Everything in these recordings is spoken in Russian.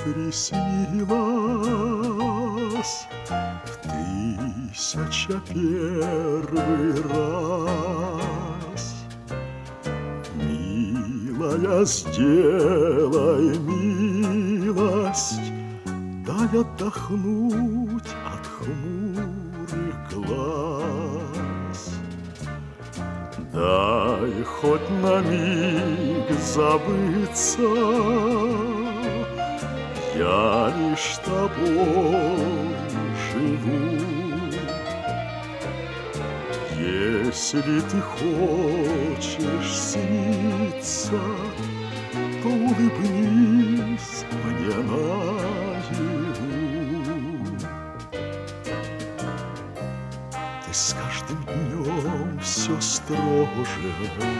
приснилось в 1001 раз. Милая, сделай милость, дай отдохнуть от хмурых глаз. Дай хоть на миг забыться, я лишь тобой живу. Если ты хочешь сниться, то улыбнись мне наяву. Ты с каждым днем все строже,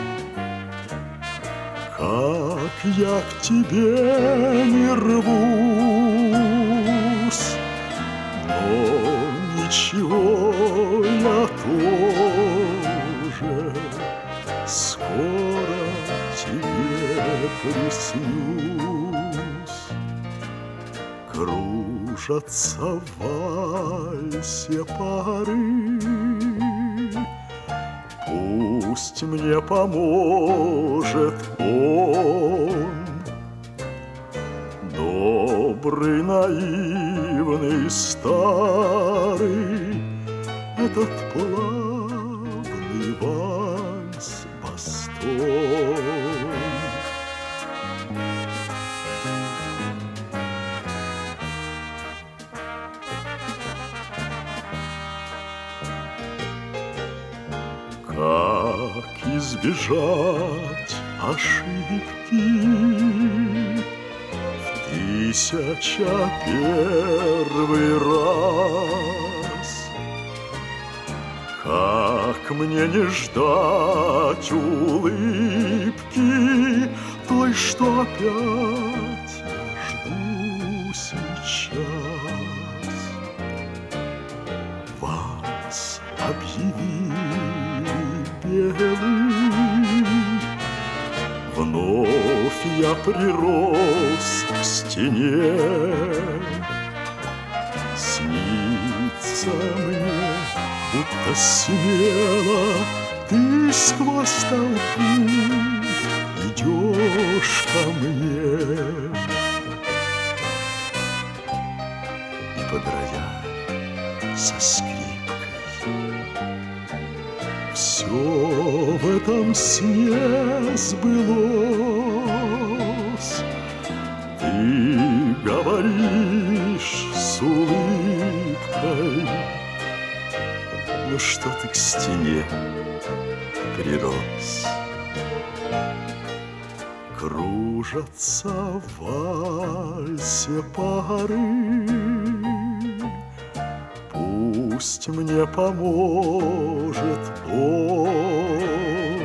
как я к тебе не рвусь, но ничего, я тоже скоро тебе приснюсь. Кружатся в вальсе пары, пусть мне поможет он. Добрый, наивный, старый, этот плавный вальс-бастон. Как избежать ошибки в 1001 раз? Как мне не ждать улыбки той, что опять я жду сейчас? Вас объявили белый, вновь я прирос к стене. Снится мне, будто смело ты сквозь толпу идешь ко мне. И под рояль со скрипкой все в этом сне сбылось. Ты говоришь с улыбкой, ну что ты к стене прирос? Кружатся в вальсе пары, пусть мне поможет он.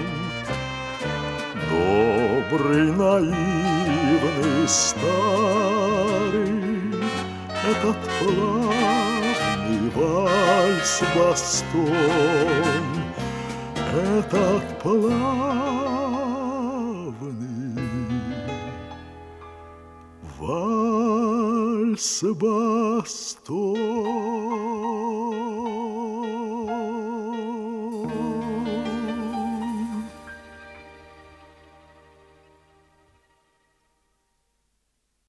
Добрый, наивный, старый, этот плавный вальс-бастон, этот плавный вальс-бастон.